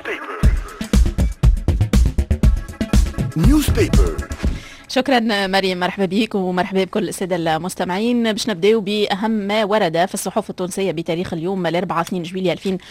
نيوزبيبر. شكرا مريم، مرحبا بك ومرحبا بكل السادة المستمعين. باش نبداو بأهم ما ورد في الصحف التونسية بتاريخ اليوم الأربعاء 2 جويلية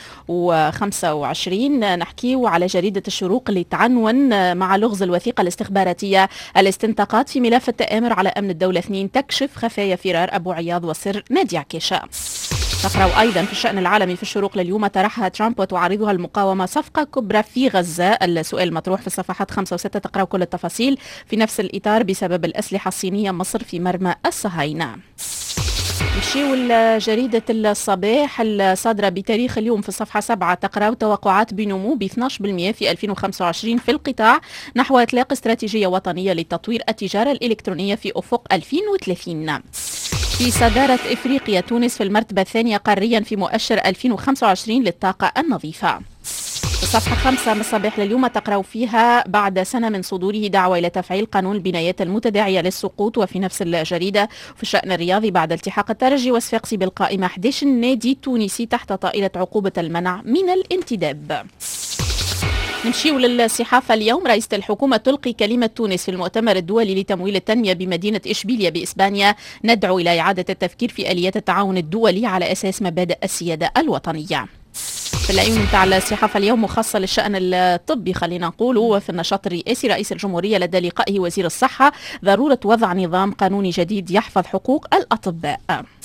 2025. نحكيو على جريدة الشروق اللي تعنون مع لغز الوثيقة الاستخباراتية الاستنطاقات في ملف التآمر على أمن الدولة 2 تكشف خفايا فرار أبو عياض وسر نادي عكاشة. تقرأ أيضا في الشأن العالمي في الشروق لليوم: طرحها ترامب وتعارضها المقاومة صفقة كبرى في غزة. السؤال مطروح في الصفحات 5 و6. تقرأ كل التفاصيل في نفس الإطار بسبب الأسلحة الصينية مصر في مرمى الصهاينة. نمشيو لجريدة الصباح الصادرة بتاريخ اليوم في الصفحة 7. تقرأ توقعات بنمو ب 12% في 2025 في القطاع نحو إطلاق استراتيجية وطنية لتطوير التجارة الإلكترونية في أفق 2030. في صدارة إفريقيا تونس في المرتبة الثانية قاريا في مؤشر 2025 للطاقة النظيفة. الصفحة 5 من الصباح لليوم تقرأ فيها: بعد سنة من صدوره دعوة إلى تفعيل قانون البنايات المتداعية للسقوط. وفي نفس الجريدة في الشأن الرياضي: بعد التحاق الترجي وصفاقسي بالقائمة 11 نادي تونسي تحت طائلة عقوبة المنع من الانتداب. نمشيو للصحافة اليوم: رئيسة الحكومة تلقي كلمة تونس في المؤتمر الدولي لتمويل التنمية بمدينة إشبيلية بإسبانيا. ندعو إلى إعادة التفكير في آليات التعاون الدولي على أساس مبادئ السيادة الوطنية. في العيون متاع الصحافة اليوم مخصص للشأن الطبي خلينا نقول. وفي النشاط الرئاسي: رئيس الجمهورية لدى لقائه وزير الصحة ضرورة وضع نظام قانوني جديد يحفظ حقوق الأطباء.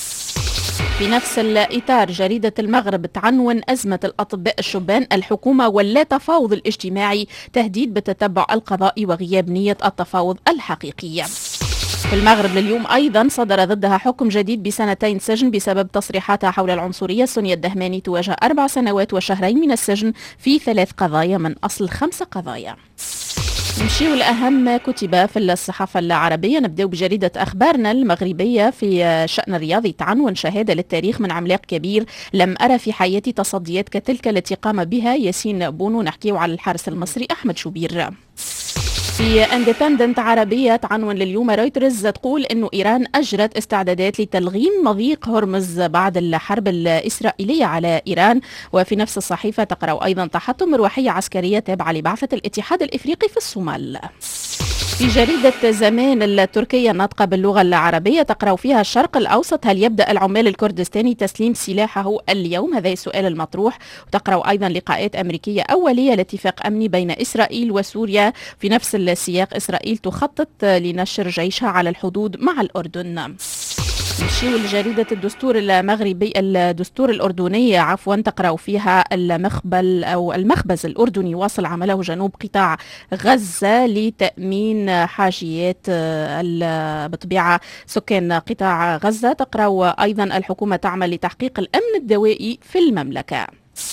في نفس الإطار جريدة المغرب تعنون: أزمة الأطباء الشبان، الحكومة ولا تفاوض الاجتماعي، تهديد بالتتبع القضائي وغياب نية التفاوض الحقيقية. في المغرب لليوم أيضا: صدر ضدها حكم جديد ب2 سجن بسبب تصريحاتها حول العنصرية. سونيا الدهماني تواجه 4 سنوات وشهرين من السجن في 3 قضايا من أصل 5 قضايا. نمشيو لأهم ما كتب في الصحافة العربية. نبدأ بجريدة أخبارنا المغربية في الشأن الرياضي. تعنون: شهادة للتاريخ من عملاق كبير، لم أرى في حياتي تصديات كتلك التي قام بها ياسين بونو. نحكيو على الحارس المصري أحمد شوبير. في اندبندنت عربية تعنون لليوم: رويترز تقول انه ايران اجرت استعدادات لتلغيم مضيق هرمز بعد الحرب الاسرائيلية على ايران. وفي نفس الصحيفة تقرأ ايضا: تحطم مروحية عسكرية تابعة لبعثة الاتحاد الافريقي في الصومال. في جريدة زمان التركية الناطقة باللغة العربية تقرأ فيها: الشرق الأوسط، هل يبدأ العمال الكردستاني تسليم سلاحه اليوم؟ هذا السؤال المطروح. وتقرأ أيضا: لقاءات أمريكية أولية لاتفاق أمني بين إسرائيل وسوريا. في نفس السياق: إسرائيل تخطط لنشر جيشها على الحدود مع الأردن. نمشيو لجريدة الدستور المغربي الدستور الأردني تقرأ فيها: المخبز الأردني واصل عمله جنوب قطاع غزة لتأمين حاجيات بطبيعة سكان قطاع غزة. تقرأ أيضا: الحكومة تعمل لتحقيق الأمن الدوائي في المملكة.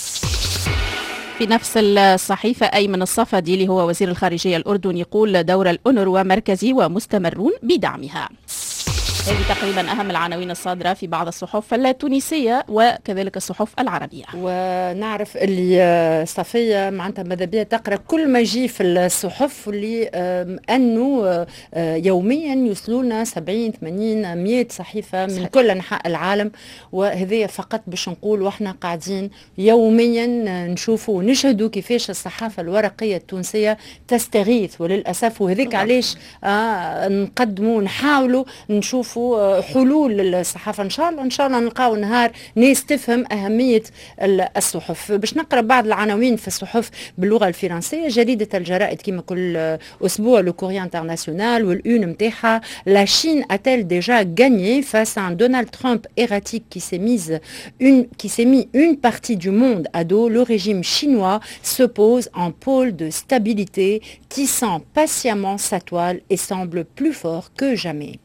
في نفس الصحيفة أيمن الصفدي اللي هو وزير الخارجية الأردني يقول: دور الأونروا مركزي ومستمرون بدعمها. هذه تقريبا أهم العناوين الصادرة في بعض الصحف التونسية وكذلك الصحف العربية. ونعرف اللي صفية معناتها ماذا بيها تقرأ كل ما يجي في الصحف اللي أنه يوميا يوصلونا 70 80 100 صحيفة من صحيح. كل أنحاء العالم. وهذه فقط باش نقول وإحنا قاعدين يوميا نشوفوا ونشهدوا كيفاش الصحافة الورقية التونسية تستغيث وللأسف. وهذيك علاش نقدموا نحاولوا نشوفوا حلول للصحافة. إن شاء الله نلقاو نهار ناس تفهم أهمية الصحف. باش نقرأ بعض العناوين في الصحف باللغة الفرنسية. جريدة الجرائد كما كل أسبوع لو كوريي انترناسيونال والأون متاعها: La Chine a-t-elle déjà gagné face à un Donald Trump erratique qui s'est mis une partie du monde à dos? Le régime chinois se pose en pôle de stabilité, tissant patiemment sa toile et semble plus fort que jamais.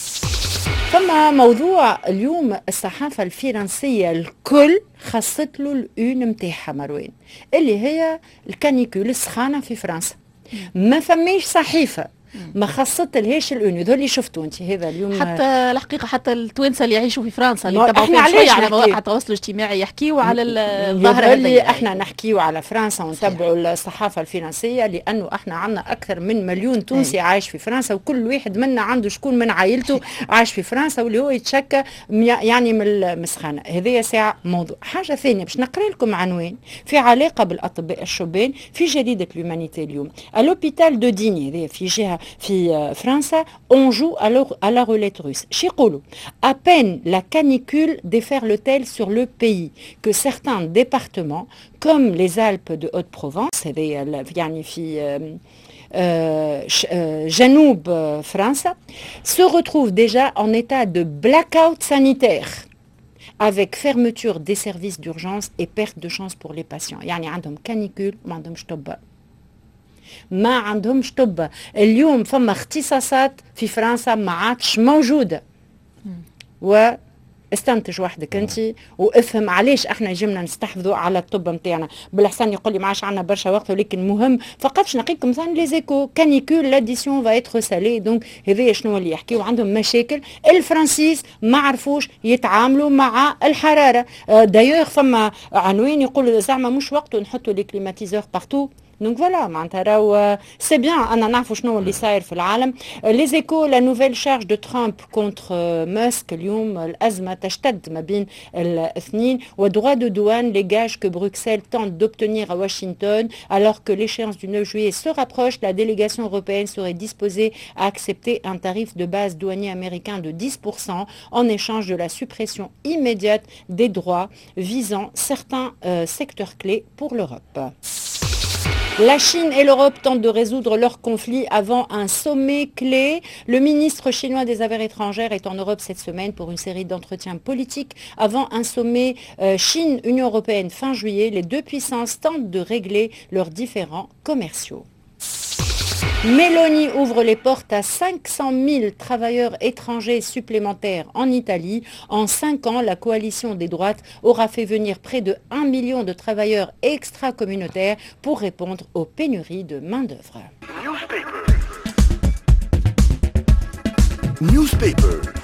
ثم موضوع اليوم الصحافة الفرنسية الكل خصت له الأون متاعها مروان اللي هي الكانيكول السخانة في فرنسا. ما فماش صحيفة ما خصت لهاش الأونو. ذو اللي شفتوا انت هذا اليوم. حتى الحقيقه حتى التوانسه اللي يعيشوا في فرنسا اللي تبعوا احنا شويه على نحكي. مواقع التواصل الاجتماعي يحكيوا على الظاهره هذه. احنا نحكيوا على فرنسا ونتبعوا الصحافه الفرنسيه، لانه احنا عندنا اكثر من مليون تونسي عايش في فرنسا، وكل واحد منا عنده شكون من عائلته عايش في فرنسا، واللي هو يتشكى يعني من المسخانه. هذه ساعه موضوع. حاجه ثانيه باش نقرا لكم عنوان في علاقه بالاطباء الشبان في جريده لومانيتي اليوم. الوبيتال دو ديني هذه في جهه في فرنسا on joue à la roulette russe. شي يقولوا à peine la canicule déferle-t-elle sur le pays que certains départements comme les Alpes de Haute-Provence يعني في جنوب فرنسا se retrouvent déjà en état de blackout sanitaire avec fermeture des services d'urgence et perte de chance pour les patients. يعني عندهم كانيكول ما عندهمش طب، ما عندهمش طب. اليوم فما اختصاصات في فرنسا ما عادش موجوده. واستنتج وحدك انت وافهم علاش احنا جمنا نستحفظوا على الطب نتاعنا. بالاحسن يقول لي ما عادش عندنا برشا وقت، ولكن مهم فقط نعطيكم مثلا لي زيكو كانيكول لاديسيون فا اتر سالي. دونك هذايا شنو اللي يحكيوا عندهم مشاكل. الفرنسيس ما عرفوش يتعاملوا مع الحراره. دايوغ فما عنوان يقول زعما مش وقته نحطوا لي كليماتيزور بارتو. Donc voilà, c'est bien, أنا نعرفوا شنو اللي صاير في العالم. Les Échos, la nouvelle charge de Trump contre Musk اليوم الأزمة تشتد ما بين الاثنين. ودroit de douane, les gages que Bruxelles tente d'obtenir à Washington alors que l'échéance du 9 juillet se rapproche. La délégation européenne serait disposée à accepter un tarif de base douanier américain de 10% en échange de la suppression immédiate des droits visant certains secteurs clés pour l'Europe. La Chine et l'Europe tentent de résoudre leur conflit avant un sommet clé. Le ministre chinois des Affaires étrangères est en Europe cette semaine pour une série d'entretiens politiques avant un sommet Chine-Union européenne fin juillet. Les deux puissances tentent de régler leurs différends commerciaux. Meloni ouvre les portes à 500 000 travailleurs étrangers supplémentaires en Italie. En 5 ans, la coalition des droites aura fait venir près de 1 million de travailleurs extra-communautaires pour répondre aux pénuries de main-d'œuvre. Newspaper.